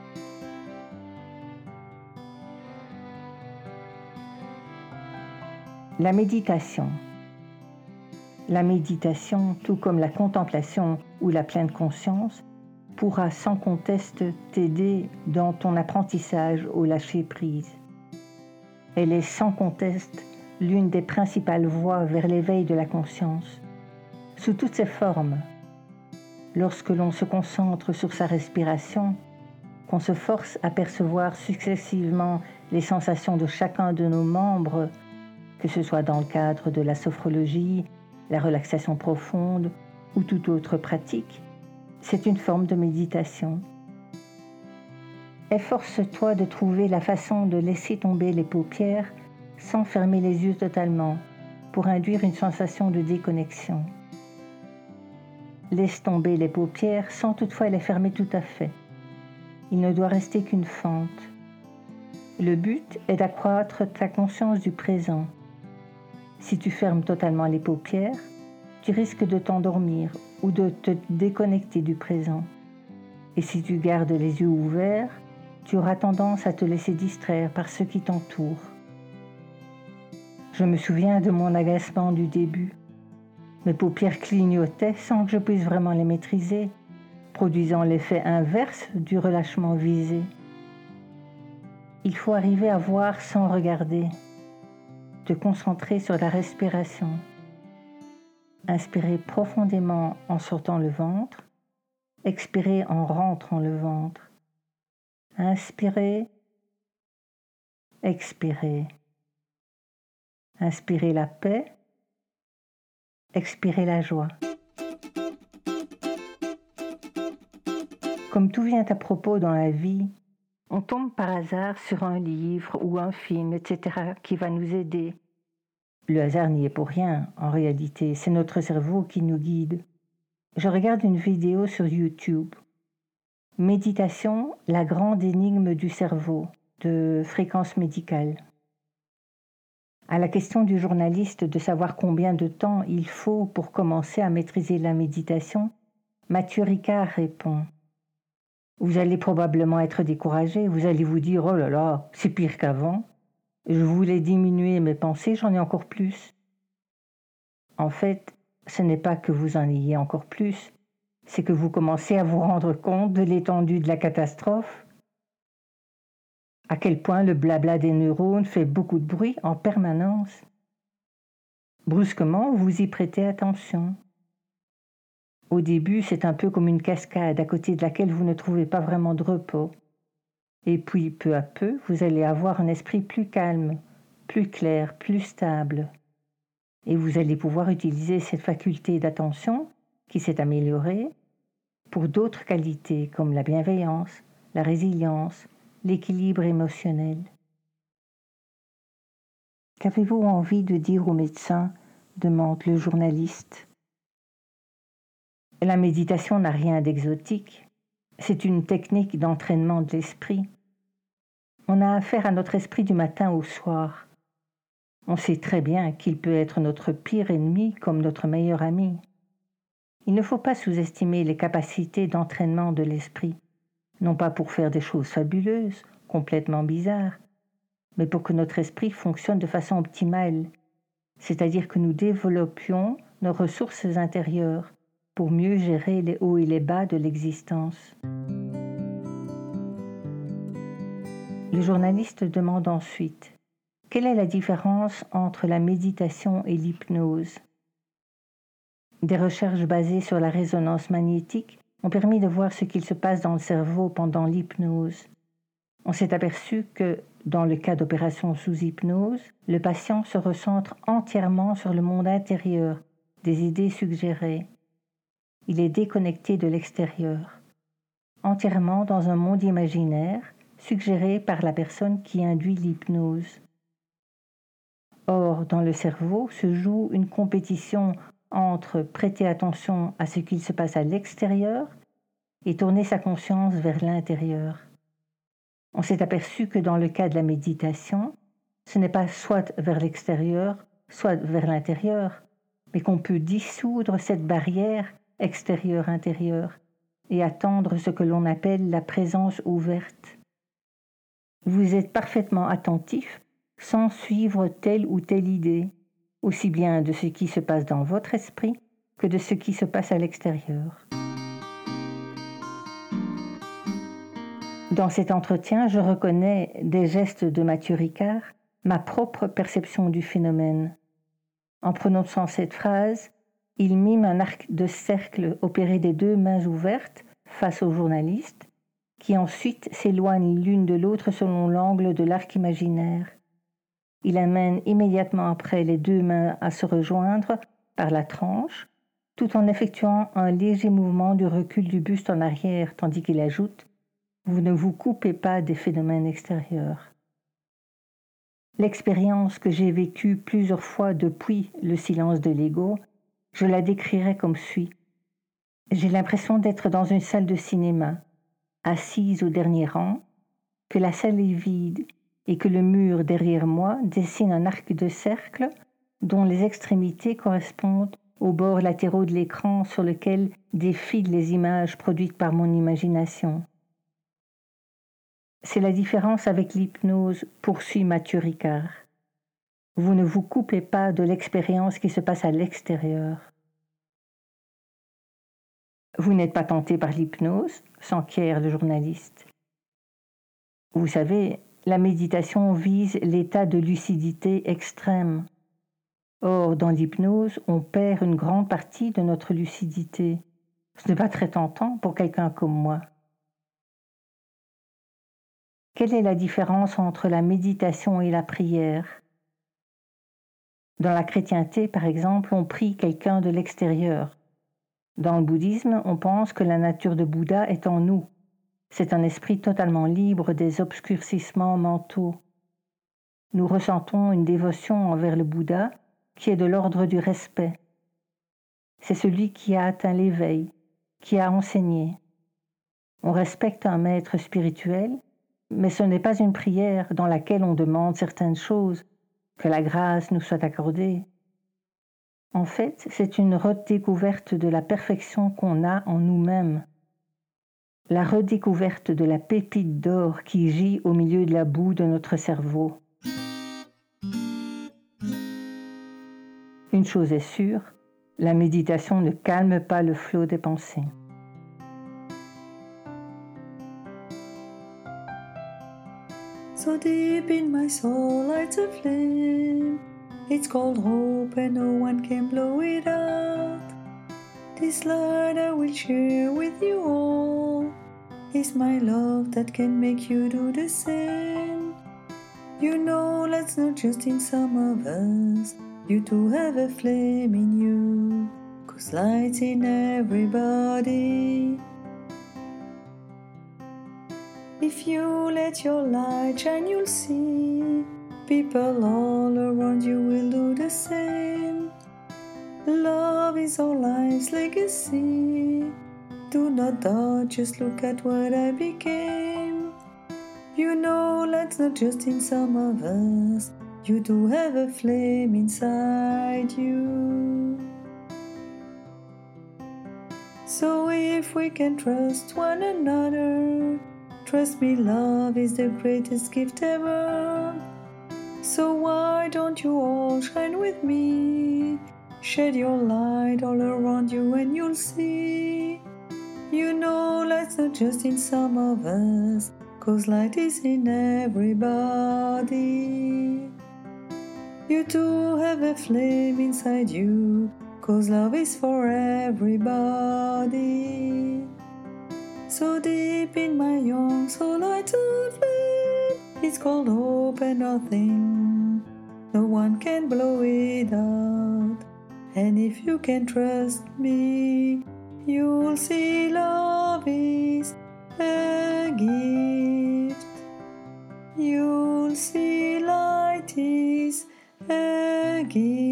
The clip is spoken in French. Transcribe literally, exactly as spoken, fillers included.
La méditation. La méditation, tout comme la contemplation ou la pleine conscience, pourra sans conteste t'aider dans ton apprentissage au lâcher-prise. Elle est sans conteste l'une des principales voies vers l'éveil de la conscience, sous toutes ses formes. Lorsque l'on se concentre sur sa respiration, qu'on se force à percevoir successivement les sensations de chacun de nos membres, que ce soit dans le cadre de la sophrologie, la relaxation profonde ou toute autre pratique, c'est une forme de méditation. Efforce-toi de trouver la façon de laisser tomber les paupières sans fermer les yeux totalement, pour induire une sensation de déconnexion. Laisse tomber les paupières sans toutefois les fermer tout à fait. Il ne doit rester qu'une fente. Le but est d'accroître ta conscience du présent. Si tu fermes totalement les paupières, tu risques de t'endormir ou de te déconnecter du présent. Et si tu gardes les yeux ouverts, tu auras tendance à te laisser distraire par ce qui t'entoure. Je me souviens de mon agacement du début. Mes paupières clignotaient sans que je puisse vraiment les maîtriser, produisant l'effet inverse du relâchement visé. Il faut arriver à voir sans regarder, te concentrer sur la respiration. Inspirer profondément en sortant le ventre, expirer en rentrant le ventre. Inspirer, expirer. Inspirer la paix, expirer la joie. Comme tout vient à propos dans la vie, on tombe par hasard sur un livre ou un film, et cetera, qui va nous aider. Le hasard n'y est pour rien, en réalité, c'est notre cerveau qui nous guide. Je regarde une vidéo sur YouTube. Méditation, la grande énigme du cerveau, de Fréquence Médicale. À la question du journaliste de savoir combien de temps il faut pour commencer à maîtriser la méditation, Mathieu Ricard répond « Vous allez probablement être découragé, vous allez vous dire « Oh là là, c'est pire qu'avant. Je voulais diminuer mes pensées, j'en ai encore plus. » En fait, ce n'est pas que vous en ayez encore plus, c'est que vous commencez à vous rendre compte de l'étendue de la catastrophe, à quel point le blabla des neurones fait beaucoup de bruit en permanence. Brusquement, vous y prêtez attention. Au début, c'est un peu comme une cascade à côté de laquelle vous ne trouvez pas vraiment de repos. Et puis, peu à peu, vous allez avoir un esprit plus calme, plus clair, plus stable. Et vous allez pouvoir utiliser cette faculté d'attention qui s'est améliorée pour d'autres qualités comme la bienveillance, la résilience, l'équilibre émotionnel. Qu'avez-vous envie de dire au médecin ? Demande le journaliste. La méditation n'a rien d'exotique. C'est une technique d'entraînement de l'esprit. On a affaire à notre esprit du matin au soir. On sait très bien qu'il peut être notre pire ennemi comme notre meilleur ami. Il ne faut pas sous-estimer les capacités d'entraînement de l'esprit, non pas pour faire des choses fabuleuses, complètement bizarres, mais pour que notre esprit fonctionne de façon optimale, c'est-à-dire que nous développions nos ressources intérieures pour mieux gérer les hauts et les bas de l'existence. Le journaliste demande ensuite « Quelle est la différence entre la méditation et l'hypnose ?» Des recherches basées sur la résonance magnétique ont permis de voir ce qu'il se passe dans le cerveau pendant l'hypnose. On s'est aperçu que, dans le cas d'opérations sous hypnose, le patient se recentre entièrement sur le monde intérieur, des idées suggérées. Il est déconnecté de l'extérieur, entièrement dans un monde imaginaire suggéré par la personne qui induit l'hypnose. Or, dans le cerveau se joue une compétition entre prêter attention à ce qu'il se passe à l'extérieur et tourner sa conscience vers l'intérieur. On s'est aperçu que dans le cas de la méditation, ce n'est pas soit vers l'extérieur, soit vers l'intérieur, mais qu'on peut dissoudre cette barrière extérieur-intérieur et attendre ce que l'on appelle la présence ouverte. Vous êtes parfaitement attentif sans suivre telle ou telle idée, aussi bien de ce qui se passe dans votre esprit que de ce qui se passe à l'extérieur. Dans cet entretien, je reconnais des gestes de Mathieu Ricard, ma propre perception du phénomène. En prononçant cette phrase, il mime un arc de cercle opéré des deux mains ouvertes face au journaliste, qui ensuite s'éloignent l'une de l'autre selon l'angle de l'arc imaginaire. Il amène immédiatement après les deux mains à se rejoindre par la tranche, tout en effectuant un léger mouvement du recul du buste en arrière, tandis qu'il ajoute « Vous ne vous coupez pas des phénomènes extérieurs ». L'expérience que j'ai vécue plusieurs fois depuis le silence de l'ego, je la décrirais comme suit. J'ai l'impression d'être dans une salle de cinéma, assise au dernier rang, que la salle est vide et que le mur derrière moi dessine un arc de cercle dont les extrémités correspondent aux bords latéraux de l'écran sur lequel défilent les images produites par mon imagination. C'est la différence avec l'hypnose, poursuit Mathieu Ricard. Vous ne vous coupez pas de l'expérience qui se passe à l'extérieur. Vous n'êtes pas tenté par l'hypnose, s'enquiert le journaliste. Vous savez, la méditation vise l'état de lucidité extrême. Or, dans l'hypnose, on perd une grande partie de notre lucidité. Ce n'est pas très tentant pour quelqu'un comme moi. Quelle est la différence entre la méditation et la prière ? Dans la chrétienté, par exemple, on prie quelqu'un de l'extérieur. Dans le bouddhisme, on pense que la nature de Bouddha est en nous. C'est un esprit totalement libre des obscurcissements mentaux. Nous ressentons une dévotion envers le Bouddha qui est de l'ordre du respect. C'est celui qui a atteint l'éveil, qui a enseigné. On respecte un maître spirituel, mais ce n'est pas une prière dans laquelle on demande certaines choses, que la grâce nous soit accordée. En fait, c'est une redécouverte de la perfection qu'on a en nous-mêmes, la redécouverte de la pépite d'or qui gît au milieu de la boue de notre cerveau. Une chose est sûre, la méditation ne calme pas le flot des pensées. So deep in my soul lights a flame. It's called hope and no one can blow it out. This light I will share with you all. It's my love that can make you do the same. You know that's not just in some of us. You too have a flame in you, 'cause light's in everybody. If you let your light shine, you'll see people all around you will do the same. Love is our life's legacy. Do not doubt, just look at what I became. You know that's not just in some of us. You do have a flame inside you. So if we can trust one another, trust me, love is the greatest gift ever. So why don't you all shine with me? Shed your light all around you and you'll see. You know light's not just in some of us, 'cause light is in everybody. You too have a flame inside you, 'cause love is for everybody. So deep in my young soul lights a flame. It's called hope and nothing, no one can blow it out. And if you can trust me, you'll see love is a gift. You'll see light is a gift.